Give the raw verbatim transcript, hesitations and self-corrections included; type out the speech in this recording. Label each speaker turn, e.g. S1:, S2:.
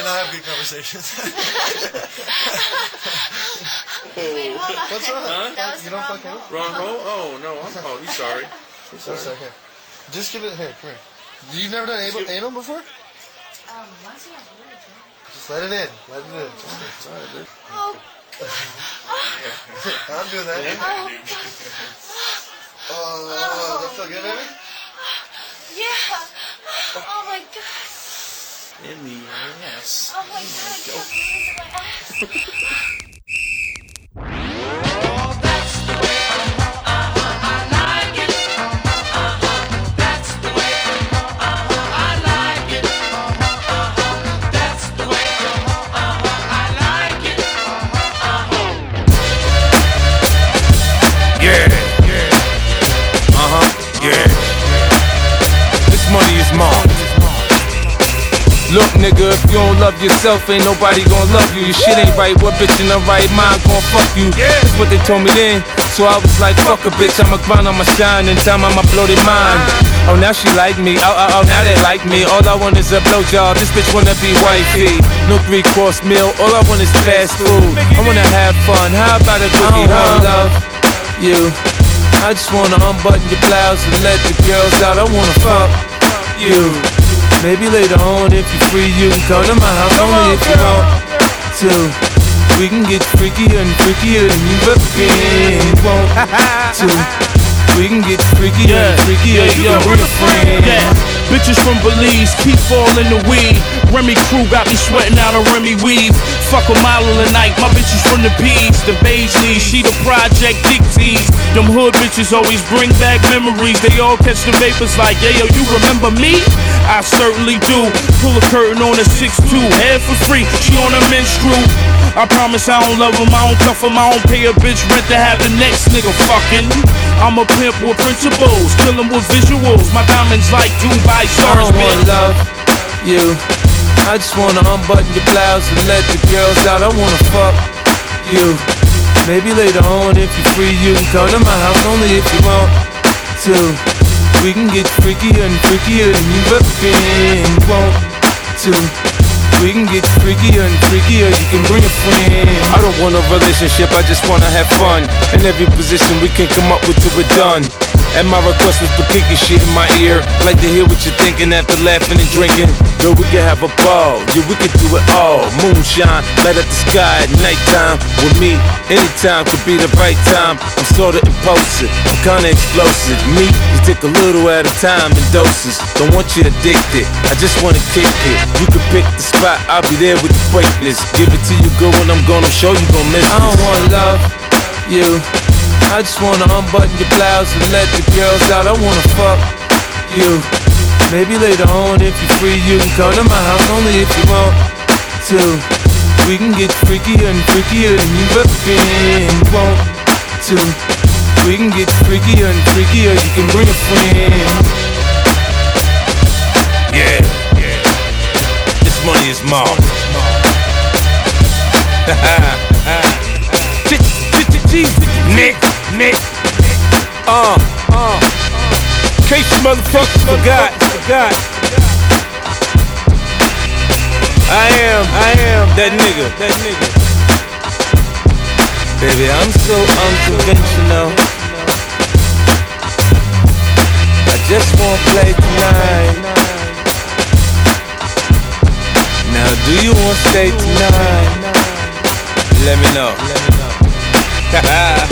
S1: not have good conversations.
S2: Wait, hold on.
S1: What's wrong?
S3: Huh?
S2: That was
S1: You
S2: the
S1: don't
S2: wrong
S1: fuck him?
S2: hole.
S3: Wrong hole? Oh, no. I'm, oh, he's sorry. He's
S1: One
S3: sorry.
S1: second. Just give it here. Come here. You've never done anal, anal before?
S2: Um, once you have words, right?
S1: Just let it in. Let it in. Sorry, dude.
S2: Oh,
S1: I'm doing that.
S2: oh,
S1: Oh, oh, that feel good, baby?
S2: yeah. Oh my god.
S3: In the ass.
S2: Oh my god, I can't believe it. My ass.
S4: Look, nigga, if you don't love yourself, ain't nobody gon' love you. Your shit ain't right, what bitch in the right mind gon' fuck you? That's what they told me then. So I was like, fuck a bitch, I'ma grind, I'ma shine, in time I'ma blow their mind. Oh, now she like me, oh, oh, oh, now they like me. All I want is a blowjob, this bitch wanna be wifey. No three-course meal, all I want is fast food. I wanna have fun, how about a cookie, huh? Love you. I just wanna unbutton your blouse and let the girls out. I wanna fuck you. Maybe later on, if you're free, you can come to my house only if you want to. We can get freakier and freakier than you ever been. Want to. We can get freakier yeah. and freakier. You can bring a friend.
S5: Yeah. Bitches from Belize keep falling the weed. Remy Crew got me sweating out a Remy weave. Fuck a mile of the night, my bitches from the P's, the Baisley, she the Project Dick tease. Them hood bitches always bring back memories. They all catch the vapors like, yeah, yo, you remember me? I certainly do. Pull a curtain on a six two, head for free, she on a menstrual. I promise I don't love him, I don't cuff him, I don't pay a bitch rent to have the next nigga fucking. I'm a pimp with principles, kill him with visuals. My diamonds like Dubai stars,
S4: I don't
S5: man.
S4: wanna love you. I just wanna unbutton your blouse and let the girls out. I wanna fuck you. Maybe later on, if you're free, you can come to my house only if you want to. We can get freakier and freakier than you've ever been. Want to. We can get freakier and freakier, you can bring a friend. I don't want a relationship, I just wanna have fun. In every position we can come up with till we're done. And my request was for kicking shit in my ear. Like to hear what you're thinking after laughing and drinking. Girl, we can have a ball, yeah, we can do it all. Moonshine, light up the sky at nighttime. With me, anytime could be the right time. I'm sorta impulsive, I'm kinda explosive. Me, you take a little at a time in doses. Don't want you addicted, I just wanna kick it. You can pick the spot, I'll be there with the breakness. Give it to you, girl, when I'm gonna show you gon' miss this. I don't wanna love you. I just wanna unbutton your blouse and let the girls out. I wanna fuck you. Maybe later on, if you're free, you can come to my house only if you want to. We can get freakier and freakier than you've ever been. Want to. We can get freakier and freakier. You can bring a friend.
S6: Yeah, yeah. This money is mom. Nick, Nick.
S4: Uh, uh. In case you motherfuckers forgot, forgot. I am, I am that nigga, that nigga. Baby, I'm so unconventional. I just wanna play tonight. Now, do you wanna stay tonight? Let me know. Let me know.